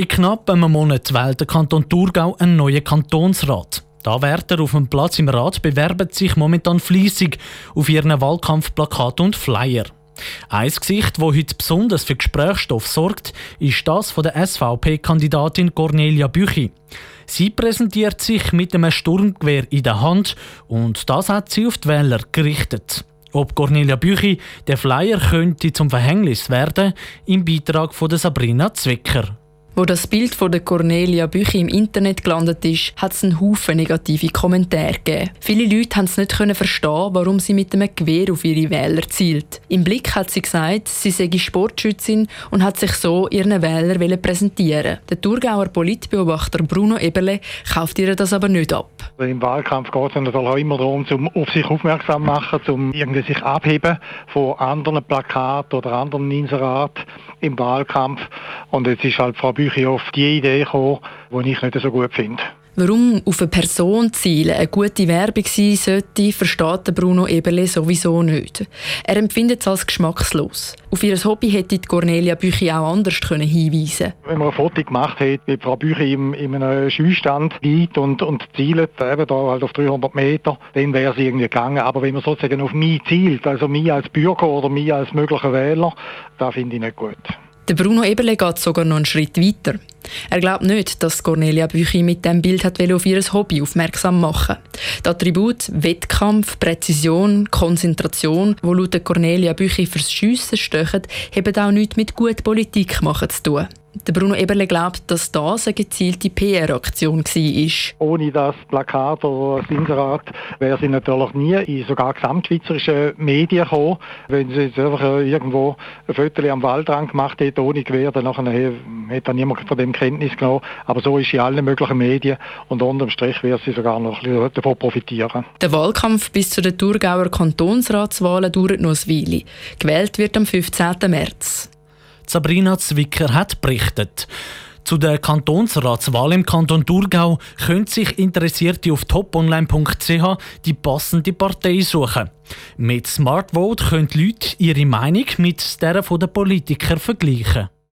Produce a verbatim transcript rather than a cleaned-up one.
In knapp einem Monat wählt der Kanton Thurgau einen neuen Kantonsrat. Die Anwärter auf dem Platz im Rat bewerben sich momentan fleissig auf ihren Wahlkampfplakaten und Flyer. Ein Gesicht, das heute besonders für Gesprächsstoff sorgt, ist das von der S V P-Kandidatin Cornelia Büchi. Sie präsentiert sich mit einem Sturmgewehr in der Hand und das hat sie auf die Wähler gerichtet. Ob Cornelia Büchi der Flyer könnte zum Verhängnis werden, im Beitrag von Sabrina Zwicker. Wo das Bild von der Cornelia Büchi im Internet gelandet ist, hat es einen Haufen negative Kommentare gegeben. Viele Leute konnten es nicht verstehen, warum sie mit einem Gewehr auf ihre Wähler zielt. Im Blick hat sie gesagt, sie sei Sportschützin und hat sich so ihren Wähler präsentieren. Der Thurgauer Politbeobachter Bruno Eberle kauft ihr das aber nicht ab. Im Wahlkampf geht es natürlich auch immer darum, um auf sich aufmerksam zu machen, um irgendwie sich abheben von anderen Plakaten oder anderen Inseraten im Wahlkampf. Und jetzt ist halt Frau Büchi auf die Idee gekommen, die ich nicht so gut finde. Warum auf eine Person zielen eine gute Werbung sein sollte, versteht Bruno Eberle sowieso nicht. Er empfindet es als geschmackslos. Auf ihr Hobby hätte Cornelia Büchi auch anders hinweisen können. Wenn man ein Foto gemacht hätte, wie Frau Büchi in, in einem Schießstand liegt und, und zielt, eben da halt auf dreihundert Meter, dann wäre es irgendwie gegangen. Aber wenn man sozusagen auf mich zielt, also mich als Bürger oder mich als möglicher Wähler, das finde ich nicht gut. Der Bruno Eberle geht sogar noch einen Schritt weiter. Er glaubt nicht, dass Cornelia Büchi mit diesem Bild hat auf ihr Hobby aufmerksam machen wollte. Die Attribute Wettkampf, Präzision, Konzentration, die laut Cornelia Büchi fürs Schiessen stehen, haben auch nichts mit guter Politik machen zu tun. Der Bruno Eberle glaubt, dass das eine gezielte P R-Aktion war. Ohne das Plakat oder das Inserat wäre sie natürlich nie in sogar gesamtschweizerische Medien gekommen. Wenn sie jetzt einfach irgendwo ein Foto am Waldrand gemacht hätte, ohne Gewehr, dann hätte dann niemand von dem Kenntnis genommen. Aber so ist sie in allen möglichen Medien und unterm Strich wird sie sogar noch davon profitieren. Der Wahlkampf bis zu den Thurgauer Kantonsratswahlen dauert noch eine Weile. Gewählt wird am fünfzehnten März. Sabrina Zwicker hat berichtet. Zu der Kantonsratswahl im Kanton Thurgau können sich Interessierte auf toponline punkt c h die passende Partei suchen. Mit Smartvote können die Leute ihre Meinung mit der der Politiker vergleichen.